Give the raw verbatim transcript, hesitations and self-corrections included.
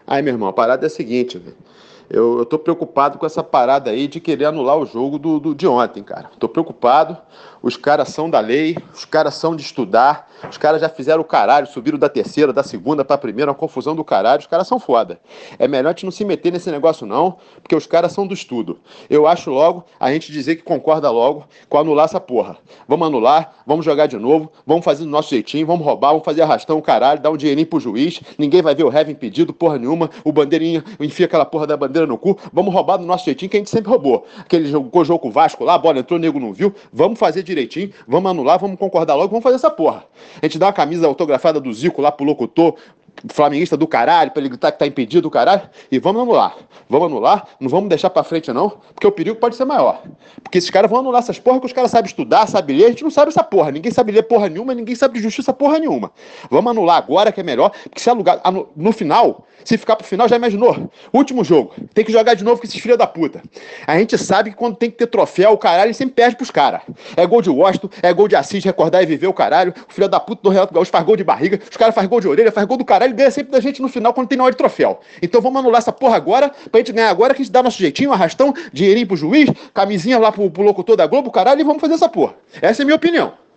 Aí, meu irmão, a parada é a seguinte, velho. Eu, eu tô preocupado com essa parada aí de querer anular o jogo do, do- de ontem, cara. Tô preocupado. Os caras são da lei, os caras são de estudar, os caras já fizeram o caralho, subiram da terceira, da segunda pra primeira, uma confusão do caralho. Os caras são foda. É melhor a gente não se meter nesse negócio, não, porque os caras são do estudo. Eu acho logo a gente dizer que concorda logo com anular essa porra. Vamos anular, vamos jogar de novo, vamos fazer do nosso jeitinho, vamos roubar, vamos fazer arrastão o caralho, dar um dinheirinho pro juiz, ninguém vai ver o Heaven impedido, porra nenhuma, o bandeirinha enfia aquela porra da bandeira no cu, vamos roubar do nosso jeitinho que a gente sempre roubou. Aquele jogo, jogo com o Vasco lá, a bola entrou, o nego não viu, vamos fazer direitinho, vamos anular, vamos concordar logo, vamos fazer essa porra. A gente dá uma camisa autografada do Zico lá pro locutor, flamenguista do caralho, pra ele gritar que tá impedido do caralho, e vamos anular. Vamos anular, não vamos deixar pra frente não, porque o perigo pode ser maior. Porque esses caras vão anular essas porra que os caras sabem estudar, sabem ler, a gente não sabe essa porra, ninguém sabe ler porra nenhuma, ninguém sabe de justiça porra nenhuma. Vamos anular agora que é melhor, porque se alugar no final, se ficar pro final, já imaginou? Último jogo, tem que jogar de novo com esses filhos da puta. A gente sabe que quando tem que ter troféu, o caralho, ele sempre perde pros caras. É gol de Washington, é gol de Assis, recordar e viver o caralho, o filho da puta do Renato Gaúcho faz gol de barriga, os caras faz gol de orelha, faz gol do caralho, ganha sempre da gente no final quando tem na hora de troféu. Então vamos anular essa porra agora, pra gente ganhar agora, que a gente dá nosso jeitinho, arrastão, dinheirinho pro juiz, camisinha lá pro, pro locutor da Globo, caralho, e vamos fazer essa porra. Essa é a minha opinião.